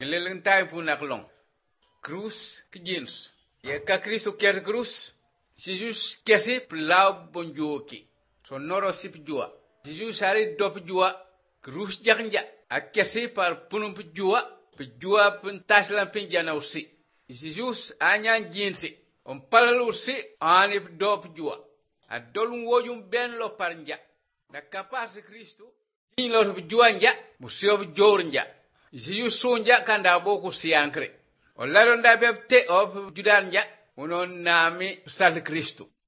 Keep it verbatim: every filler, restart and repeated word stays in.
Leleng tai punak long. Cruz kijins. Ya ka Kristo ker cruz. Jesus kesi plau bonjoki. Sonoro sip jua. Jesus hari dop jua. Cruz jaknja. A kesi par punum jua. Pejua pun taslan pinjana usi. Jesus anyan jinsi. On palalu usi anip dop jua. A dolung wojum ben lo parnja. Na kapar Kristo. Jin lo jua nja. Musio jor nja. Jesus sonja kanda boku siankre. O laron da bebte of judan nja. Unon nami sal Kristo.